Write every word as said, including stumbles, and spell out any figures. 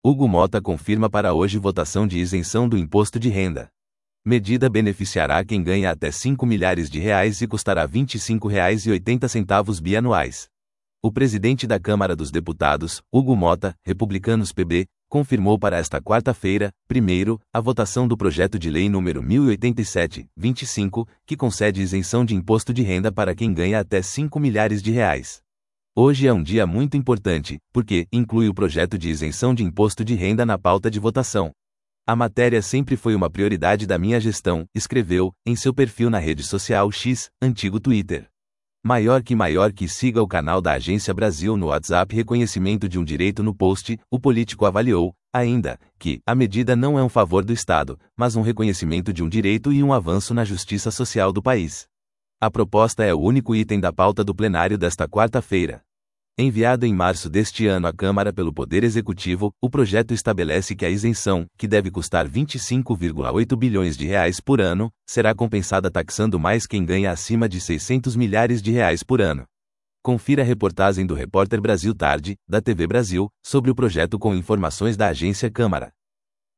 Hugo Mota confirma para hoje votação de isenção do imposto de renda. Medida beneficiará quem ganha até cinco milhares de reais e custará vinte e cinco reais e oitenta centavos bianuais. O presidente da Câmara dos Deputados, Hugo Mota, Republicanos P B, confirmou para esta quarta-feira, primeiro, a votação do projeto de lei número mil e oitenta e sete, vinte e cinco, que concede isenção de imposto de renda para quem ganha até cinco milhares de reais. Hoje é um dia muito importante, porque inclui o projeto de isenção de imposto de renda na pauta de votação. A matéria sempre foi uma prioridade da minha gestão, escreveu, em seu perfil na rede social X, antigo Twitter. Maior que maior que siga o canal da Agência Brasil no WhatsApp. Reconhecimento de um direito no post, o político avaliou, ainda, que a medida não é um favor do Estado, mas um reconhecimento de um direito e um avanço na justiça social do país. A proposta é o único item da pauta do plenário desta quarta-feira. Enviado em março deste ano à Câmara pelo Poder Executivo, o projeto estabelece que a isenção, que deve custar vinte e cinco vírgula oito bilhões de reais por ano, será compensada taxando mais quem ganha acima de seiscentos milhares de reais por ano. Confira a reportagem do repórter Brasil Tarde, da T V Brasil, sobre o projeto com informações da Agência Câmara.